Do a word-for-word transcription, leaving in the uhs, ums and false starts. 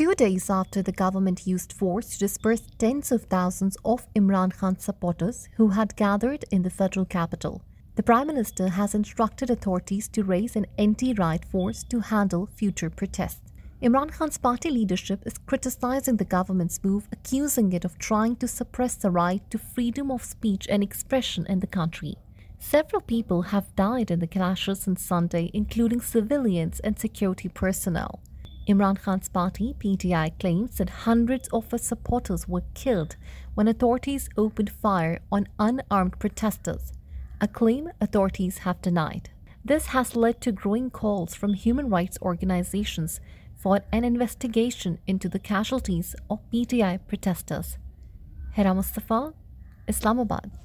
Two days after the government used force to disperse tens of thousands of Imran Khan supporters who had gathered in the federal capital, the Prime Minister has instructed authorities to raise an anti-riot force to handle future protests. Imran Khan's party leadership is criticizing the government's move, accusing it of trying to suppress the right to freedom of speech and expression in the country. Several people have died in the clashes on Sunday, including civilians and security personnel. Imran Khan's party, P T I, claims that hundreds of its supporters were killed when authorities opened fire on unarmed protesters, a claim authorities have denied. This has led to growing calls from human rights organizations for an investigation into the casualties of P T I protesters. Hera Mustafa, Islamabad.